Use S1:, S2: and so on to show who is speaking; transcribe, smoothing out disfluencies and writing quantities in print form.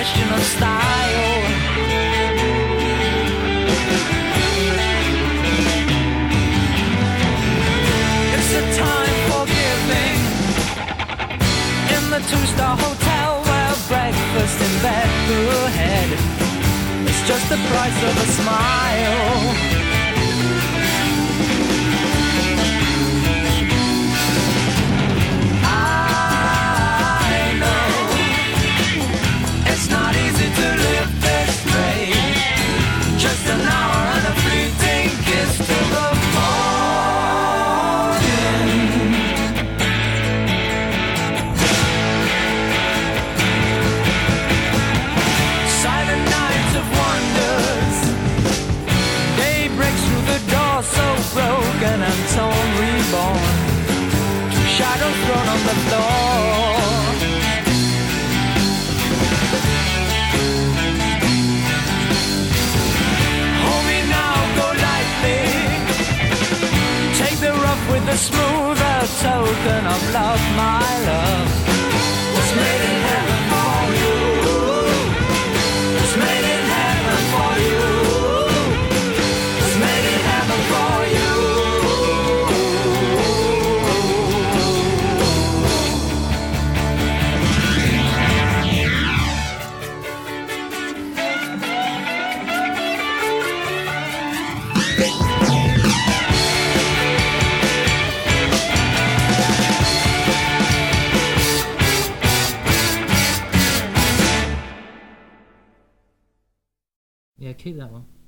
S1: question of style. It's a time for giving in the two-star hotel where breakfast in bed ahead. It's just the price of a smile. It's not easy to live this way. Just an hour and a fleeting kiss till the morning. Silent nights of wonders. Day breaks through the door, so broken and torn, reborn. Shadows thrown on the floor. With a smoother token of love, my love. Was made in heaven for you. Was made in heaven for you. Was made in heaven for you.
S2: Yeah, keep that one.